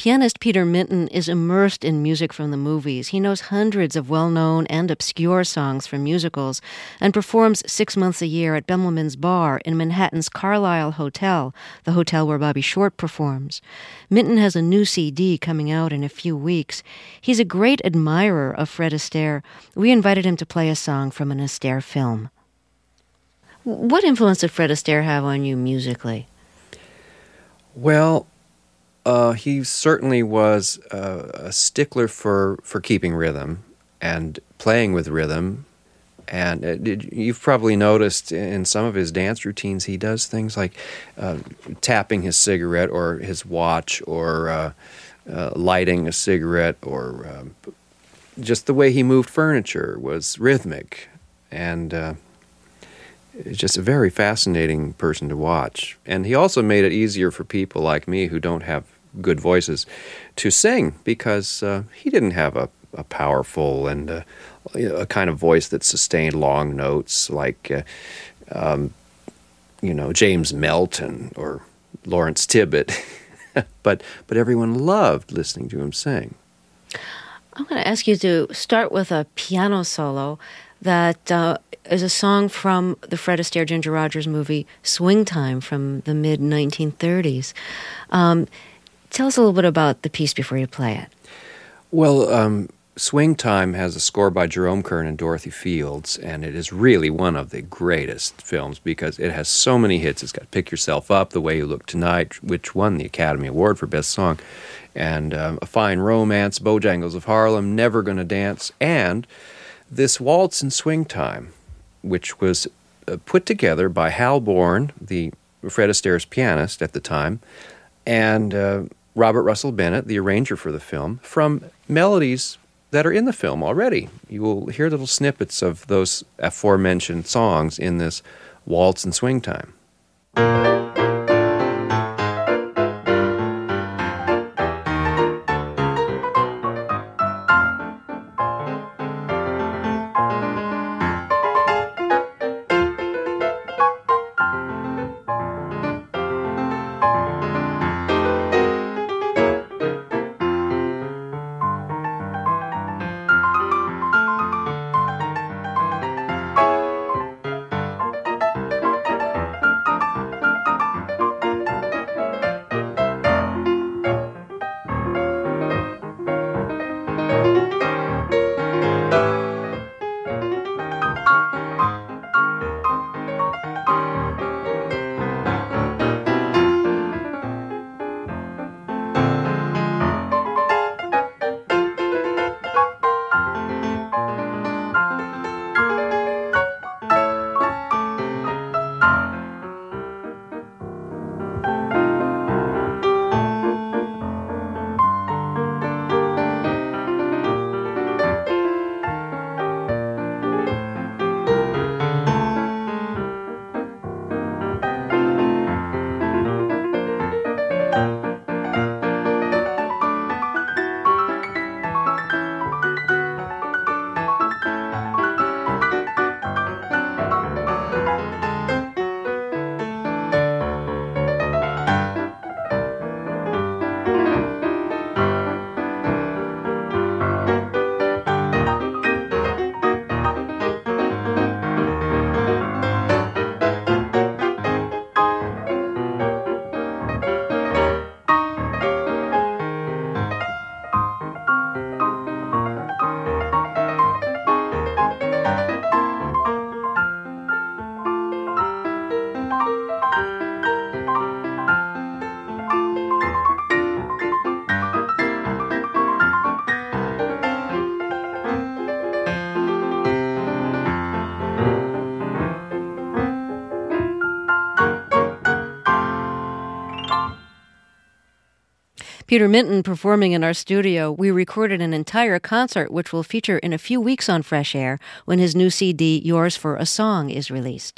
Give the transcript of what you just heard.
Pianist Peter Minton is immersed in music from the movies. He knows hundreds of well-known and obscure songs from musicals and performs 6 months a year at Bemelman's Bar in Manhattan's Carlyle Hotel, the hotel where Bobby Short performs. Minton has a new CD coming out in a few weeks. He's a great admirer of Fred Astaire. We invited him to play a song from an Astaire film. What influence did Fred Astaire have on you musically? Well, he certainly was a stickler for keeping rhythm and playing with rhythm. And you've probably noticed in some of his dance routines, he does things like tapping his cigarette or his watch or lighting a cigarette, or just the way he moved furniture was rhythmic. And just a very fascinating person to watch. And he also made it easier for people like me who don't have good voices to sing, because he didn't have a powerful and a kind of voice that sustained long notes like James Melton or Lawrence Tibbett. but everyone loved listening to him sing. I'm going to ask you to start with a piano solo that is a song from the Fred Astaire Ginger Rogers movie Swing Time from the mid-1930s. Tell us a little bit about the piece before you play it. Well, Swing Time has a score by Jerome Kern and Dorothy Fields, and it is really one of the greatest films because it has so many hits. It's got Pick Yourself Up, The Way You Look Tonight, which won the Academy Award for Best Song, and A Fine Romance, Bojangles of Harlem, Never Gonna Dance, and this waltz in Swing Time, which was put together by Hal Bourne, the Fred Astaire's pianist at the time, and Robert Russell Bennett, the arranger for the film, from melodies that are in the film already. You will hear little snippets of those aforementioned songs in this waltz in Swing Time. Peter Minton performing in our studio. We recorded an entire concert which will feature in a few weeks on Fresh Air when his new CD, Yours for a Song, is released.